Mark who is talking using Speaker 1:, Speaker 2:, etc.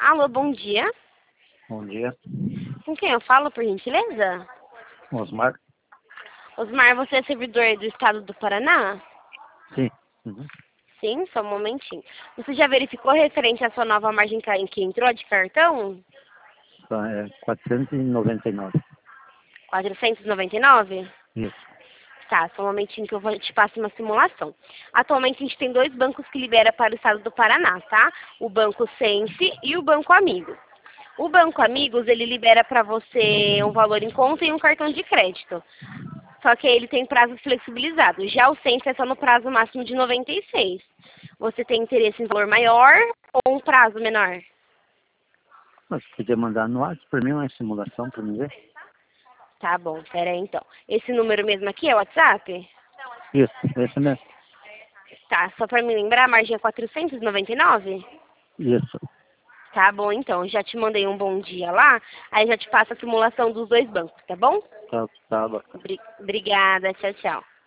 Speaker 1: Alô, bom dia.
Speaker 2: Bom dia.
Speaker 1: Com quem eu falo, por gentileza?
Speaker 2: Osmar?
Speaker 1: Osmar, você é servidor do estado do Paraná?
Speaker 2: Sim. Uhum.
Speaker 1: Sim, só um momentinho. Você já verificou referente à sua nova margem que entrou de cartão?
Speaker 2: Tá, é 499.
Speaker 1: 499?
Speaker 2: Isso.
Speaker 1: Tá, só um momentinho que te passo uma simulação. Atualmente a gente tem dois bancos que libera para o estado do Paraná, tá? O Banco Sense e o Banco Amigos. O Banco Amigos, ele libera para você um valor em conta e um cartão de crédito. Só que ele tem prazo flexibilizado. Já o Sense é só no prazo máximo de 96. Você tem interesse em valor maior ou um prazo menor?
Speaker 2: Mas podia mandar no WhatsApp para mim uma simulação para mim ver?
Speaker 1: Tá bom, pera aí então. Esse número mesmo aqui é o WhatsApp?
Speaker 2: Isso, esse mesmo.
Speaker 1: Tá, só para me lembrar, a margem é 499?
Speaker 2: Isso.
Speaker 1: Tá bom, então. Já te mandei um bom dia lá, aí já te passo a simulação dos dois bancos, tá bom?
Speaker 2: Tá bacana.
Speaker 1: Obrigada, tchau, tchau.